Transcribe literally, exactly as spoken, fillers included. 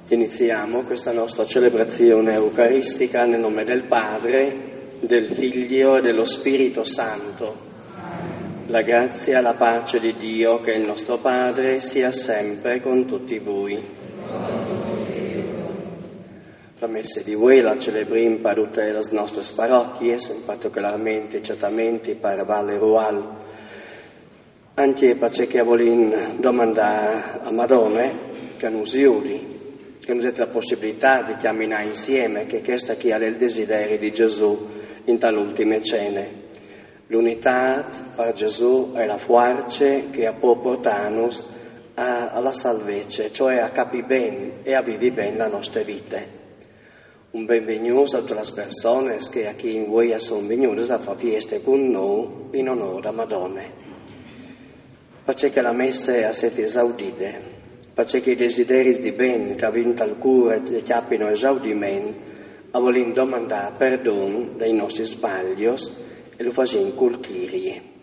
Iniziamo questa nostra celebrazione eucaristica nel nome del Padre, del Figlio e dello Spirito Santo. La grazia e la pace di Dio, che è il nostro Padre, sia sempre con tutti voi. La messa di voi la celebrim per tutte le nostre parrocchie, particolarmente, certamente per Valle Rual. Anche perché voglio domandare a Madonna, che non si udi, che non la possibilità di camminare insieme, che questa che è il desiderio di Gesù in tale ultime cene. L'unità per Gesù è la forza che può portarci alla salvezza, cioè a capire bene e a vivere bene la nostra vita. Un benvenuto a tutte le persone che qui in voi sono venute a fare feste con noi in onore a Madonna. Perché la messa è stata esaudita. Perché i desideri di bene che vinto al cuore e che abbiano esaudimento, a voler domandare perdono dei nostri sbagli e lo facciamo col Kyrie.